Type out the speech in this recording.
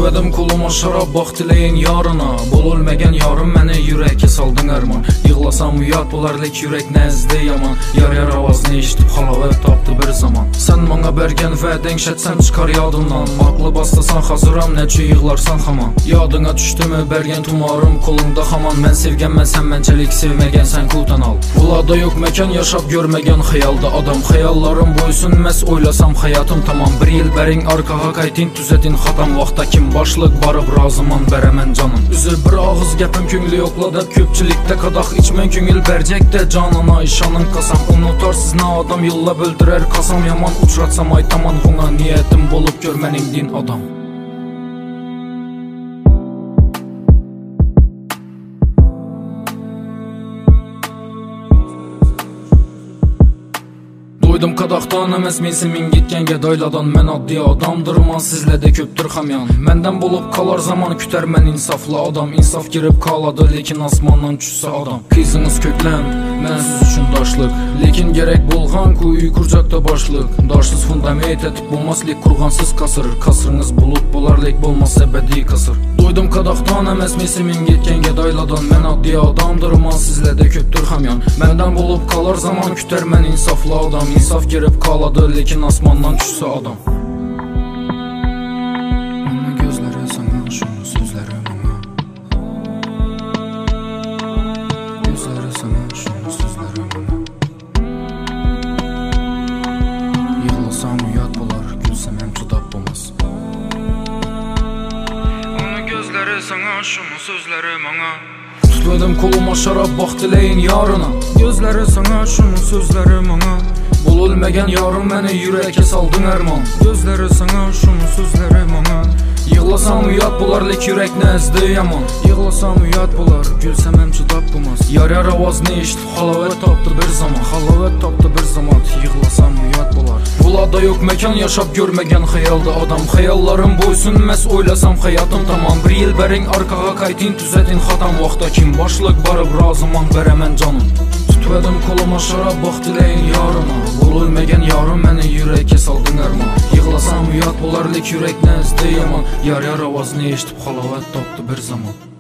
Tutmadım koluma şarab bax dileyin yarına. Bol ölmegen yarım məni yürəkə saldın ərman. Yığlasam uyat bularlıq yürək nəzdə yaman. Yar avazını eşitib xalavət tapdı bir zaman. Sən mənə bərgən vədən şətsəm çıxar yadımdan. Maqlı bastasan xazıram nəçü yığlarsan xaman. Yadına düşdümü bərgən tumarım kolunda xaman. Mən sevgənmən sən mənçəlik sevməgən sən kultan al. Bulada yox məkan yaşab görməgən xəyalda adam. Xəyallarım boysun məs oylasam həyatım tamam. Bir il bərin arkağa qaytin düzədin xatam. Vaxta kim başlıq barıb razıman bərəmən canım. Üzü bir ağız gəpim küngli yoxladıb köpçilikdə qadaq içmən küngül bərcəkdə canına işanın qasam. Unutarsız nə adam yılla böldürər qasam. Yaman uçratsam ay taman ona niyyətim olub görmənin din adam. Doydum qadaqdan əməz mensimin gitken gedayladan. Mən addi adamdırman sizlə də köptür xamyan. Məndən bulub qalar zaman kütər mən insaflı adam. İnsaf girib qaladı lekin asmandan düşsə adam. Qızınız kökləm, mən siz üçün daşlıq. Lekin gerek bulğan kuyu kurcaqda başlıq. Daşsız fundament etib bulmaslik qurğansız kasır. Kasırınız bulut bularlik bulmaz əbədi kasır. Doydum qadaqdan əməz mensimin gitken gedayladan. Mən addi adamdırman sizlə də köptür xamyan. Məndən bulub qalar zaman kütər mən insaflı adam. İnsaf girib qaladı lekin asmandan düşsə adam. Amma gözləri sana şunu sözləri mənə. Gözləri sana şunu sözləri mənə. Yığlasam uyat bular, gülsəm həm çudab bulmaz. Amma gözləri sana şunu sözləri mənə. Tutmadım koluma şarab bax dileyin yarına. Gözləri sana şunu sözləri mənə. Bol ölmegen yarım məni yürəkə saldın ərman. Gözləri sana şunu sözləri mənə. Yığlasam uyat bularlıq yürək nəzdə yaman. Yığlasam uyat bular, gülsəm həm çudab bulmaz. Yar avazını eşitib xalavət tapdı bir zaman. Xalavət tapdı bir zaman, yığlasam uyat bular. Bulada yox məkan yaşab görməgən xəyalda adam. Xəyallarım boysun məs oylasam həyatım tamam. Bir il bərin arkağa qaytin düzədin xatam. Vaxta kim başlıq barıb razıman bərəmən canım. Tutmadım koluma şarab bax dileyin yarına. Bol ölmegen yarım məni yürəkə saldın ərman. Yığlasam uyat bularlıq yürək nəzdə yaman. Yar avazını eşitib xalavət tapdı bir zaman.